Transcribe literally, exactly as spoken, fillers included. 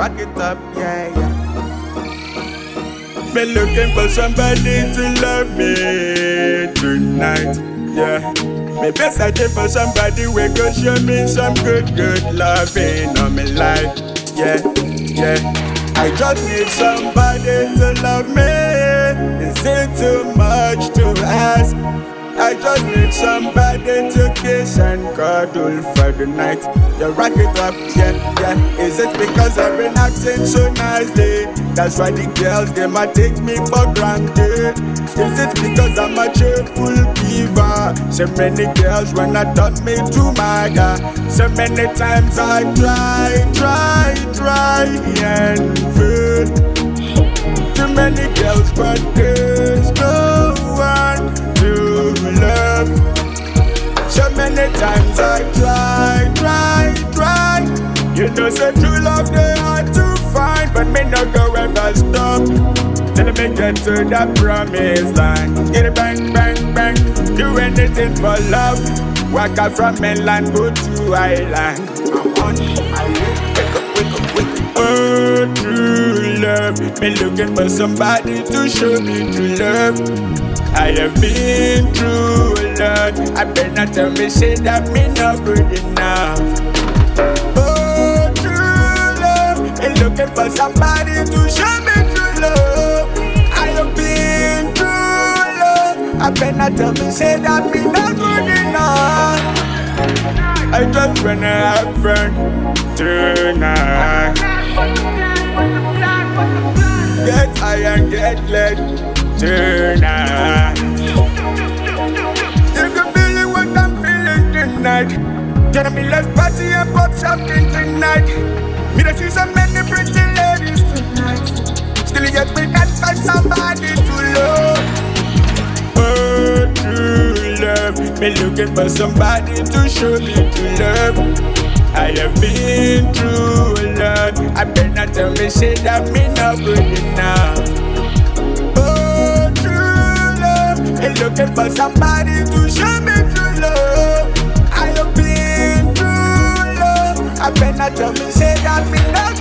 rock it up, yeah, yeah. Been looking for somebody to love me tonight, yeah. Maybe searching for somebody who could show me some good, good loving on my life, yeah, yeah. I just need somebody to love me. Is it too much to ask? I just need somebody to kiss and cuddle for the night. You rock it up, yeah, yeah. Is it because I've been acting so nicely? That's why the girls, they might take me for granted. Is it because I'm a cheerful giver? So many girls wanna turn me to my guy. So many times I try, try, try and fail. Too many girls, but there's no one to love. So many times I try, try, try. You know, so true love they hard to find, but me no go ever stop till me get to the promised land. Get it bang, bang, bang. Do anything for love. Walk out from mainland, go to island. I'm on island. Wake up, wake up, wake up. Oh, true love. Me looking for somebody to show me true love. I have been through a lot. I better tell me say that me not good enough. Oh, true love. Me looking for somebody to show me true love. I have been through a lot. I better tell me say that me not good enough. I just wanna have fun tonight. Get high and get laid tonight. You can feel it what I'm feeling tonight. Gonna be let's party and pop something tonight. Me to see so many pretty ladies tonight. Still yet we can't find somebody to love. Oh, true love. Me looking for somebody to show me true love. I have been through a lot. I better tell me say that me not good enough. Oh, true love. I'm looking for somebody to show me true love. I have been through love. I better tell me say that me not